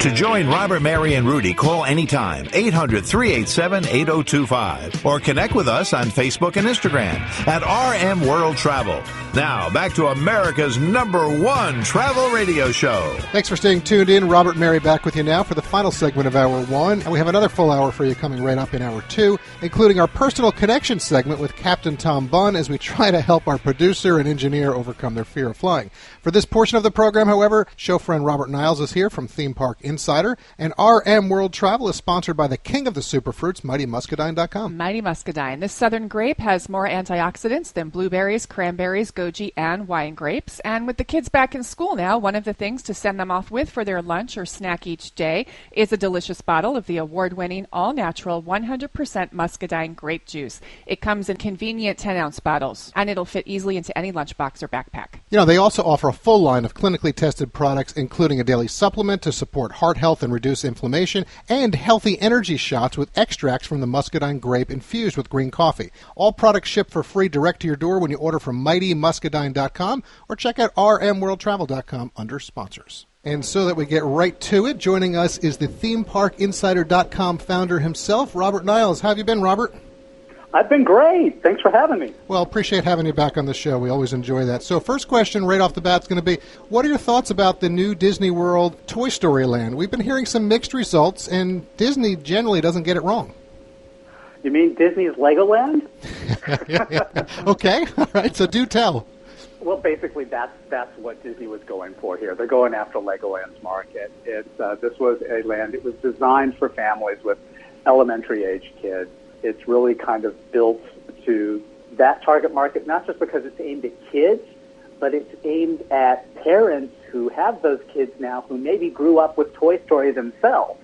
To join Robert, Mary, and Rudy, call anytime, 800-387-8025, or connect with us on Facebook and Instagram at RM World Travel. Now, back to America's #1 travel radio show. Thanks for staying tuned in. Robert and Mary back with you now for the final segment of Hour 1. And we have another full hour for you coming right up in Hour 2, including our personal connection segment with Captain Tom Bunn as we try to help our producer and engineer overcome their fear of flying. For this portion of the program, however, show friend Robert Niles is here from Theme Park Insider, and RM World Travel is sponsored by the king of the superfruits, MightyMuscadine.com. Mighty Muscadine. This southern grape has more antioxidants than blueberries, cranberries, goji, and wine grapes. And with the kids back in school now, one of the things to send them off with for their lunch or snack each day is a delicious bottle of the award-winning, all-natural, 100% muscadine grape juice. It comes in convenient 10-ounce bottles, and it'll fit easily into any lunchbox or backpack. You know, they also offer a full line of clinically tested products, including a daily supplement to support heart health and reduce inflammation, and healthy energy shots with extracts from the muscadine grape infused with green coffee. All products ship for free direct to your door when you order from MightyMuscadine.com or check out rmworldtravel.com under sponsors. And so that we get right to it, joining us is the ThemeParkInsider.com founder himself, Robert Niles. How have you been, Robert? I've been great. Thanks for having me. Well, appreciate having you back on the show. We always enjoy that. So first question right off the bat is going to be, what are your thoughts about the new Disney World Toy Story Land? We've been hearing some mixed results, and Disney generally doesn't get it wrong. You mean Disney's Legoland? Okay. All right. So do tell. Well, basically, that's what Disney was going for here. They're going after Legoland's market. This was a land. It was designed for families with elementary-age kids. It's really kind of built to that target market, not just because it's aimed at kids, but it's aimed at parents who have those kids now who maybe grew up with Toy Story themselves.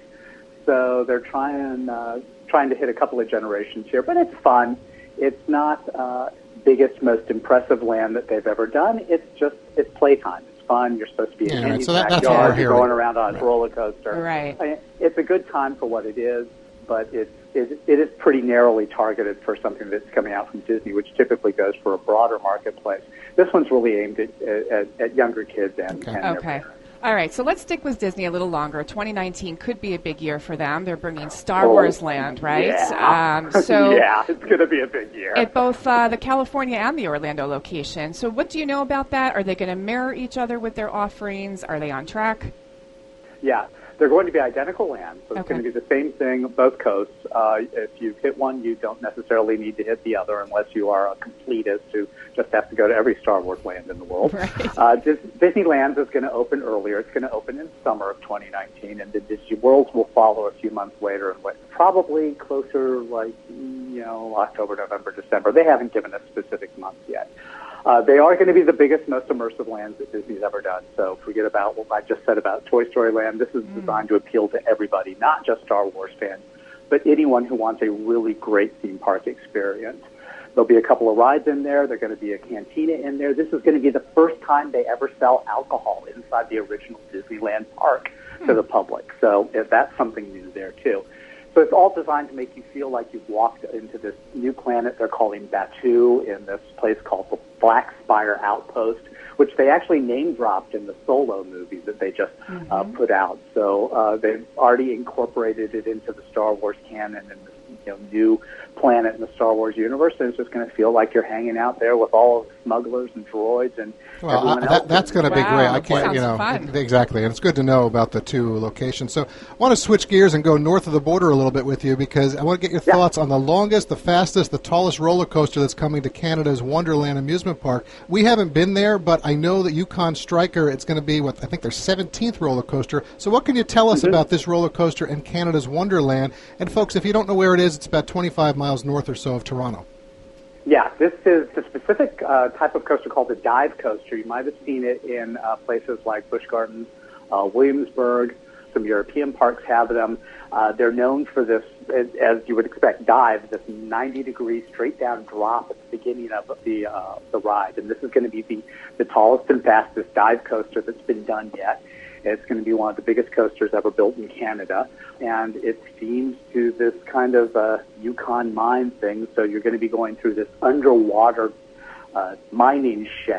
So they're trying to hit a couple of generations here, but it's fun. It's not biggest, most impressive land that they've ever done. It's playtime. It's fun. You're supposed to be in Andy's backyard. You're going around on a roller coaster. Right. It's a good time for what it is, but it is pretty narrowly targeted for something that's coming out from Disney, which typically goes for a broader marketplace. This one's really aimed at younger kids and their parents. All right, so let's stick with Disney a little longer. 2019 could be a big year for them. They're bringing Star Wars Land, right? Yeah. Yeah, it's going to be a big year. At both the California and the Orlando location. So what do you know about that? Are they going to mirror each other with their offerings? Are they on track? Yeah. They're going to be identical lands, so it's going to be the same thing, both coasts. If you hit one, you don't necessarily need to hit the other unless you are a completist who just has to go to every Star Wars land in the world. Right. Disneyland is going to open earlier. It's going to open in summer of 2019, and the Disney Worlds will follow a few months later, and probably closer like, October, November, December. They haven't given us specific months yet. They are going to be the biggest, most immersive lands that Disney's ever done. So forget about what I just said about Toy Story Land. This is designed to appeal to everybody, not just Star Wars fans, but anyone who wants a really great theme park experience. There'll be a couple of rides in there. There's going to be a cantina in there. This is going to be the first time they ever sell alcohol inside the original Disneyland park to the public. So that's something new there, too. So it's all designed to make you feel like you've walked into this new planet they're calling Batuu in this place called the Black Spire Outpost, which they actually name-dropped in the Solo movie that they just put out. So they've already incorporated it into the Star Wars canon and this new planet in the Star Wars universe, and it's just going to feel like you're hanging out there with all of the smugglers and droids and everyone else. That's going to be great. I can't, fun. Exactly, and it's good to know about the two locations. So I want to switch gears and go north of the border a little bit with you because I want to get your thoughts on the longest, the fastest, the tallest roller coaster that's coming to Canada's Wonderland Amusement Park. We haven't been there, but I know that Yukon Striker, it's going to be I think their 17th roller coaster. So what can you tell us about this roller coaster and Canada's Wonderland? And folks, if you don't know where it is, it's about 25 miles north or so of Toronto. Yeah, this is the specific type of coaster called the dive coaster. You might have seen it in places like Busch Gardens, Williamsburg. Some European parks have them. They're known for this, as you would expect, dive, this 90-degree straight-down drop at the beginning of the ride. And this is going to be the tallest and fastest dive coaster that's been done yet. It's going to be one of the biggest coasters ever built in Canada, and it's themed to this kind of Yukon mine thing. So you're going to be going through this underwater mining shaft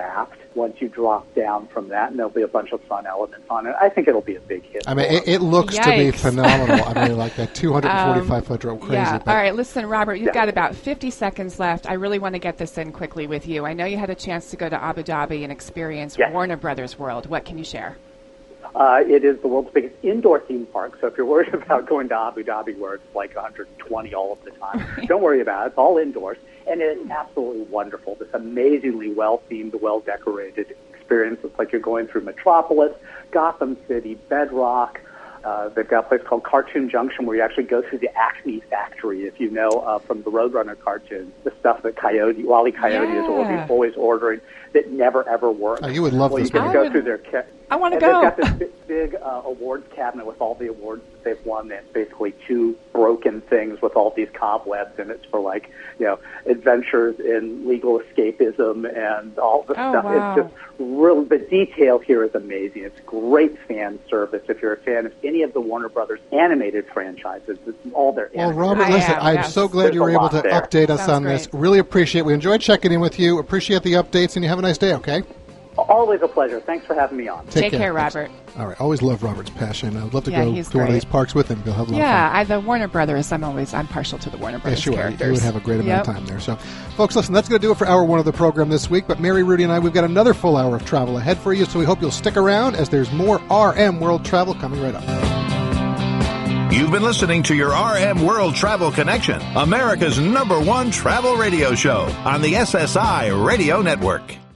once you drop down from that, and there'll be a bunch of fun elements on it. I think it'll be a big hit. I mean, it looks to be phenomenal. I mean, like that 245-foot drone, crazy. Yeah. All right, listen, Robert, you've got about 50 seconds left. I really want to get this in quickly with you. I know you had a chance to go to Abu Dhabi and experience Warner Brothers World. What can you share? It is the world's biggest indoor theme park, so if you're worried about going to Abu Dhabi where it's like 120 all of the time, don't worry about it. It's all indoors, and it's absolutely wonderful. This amazingly well-themed, well-decorated experience. It's like you're going through Metropolis, Gotham City, Bedrock. They've got a place called Cartoon Junction where you actually go through the Acme factory, if you know, from the Roadrunner cartoons, the stuff that Wile E. Coyote is always ordering that never, ever works. Oh, you would love this. You can go through their I want to go. They've got this big awards cabinet with all the awards that they've won. That's basically two broken things with all these cobwebs, and it's for adventures in legal escapism and all the stuff. Wow. It's just really, the detail here is amazing. It's great fan service. If you're a fan of any of the Warner Brothers animated franchises, it's all their. Well, Robert, listen, I'm so glad you were able to update us on this. Really appreciate it. We enjoyed checking in with you. Appreciate the updates, and you have a nice day. Okay. Always a pleasure. Thanks for having me on. Take care, Robert. All right. Always love Robert's passion. I'd love to go to one of these parks with him. He'll have a lot of fun. The Warner Brothers. I'm partial to the Warner Brothers characters. You would have a great amount of time there. So, folks, listen, that's going to do it for hour one of the program this week. But Mary, Rudy, and I, we've got another full hour of travel ahead for you. So we hope you'll stick around as there's more RM World Travel coming right up. You've been listening to your RM World Travel Connection, America's #1 travel radio show on the SSI Radio Network.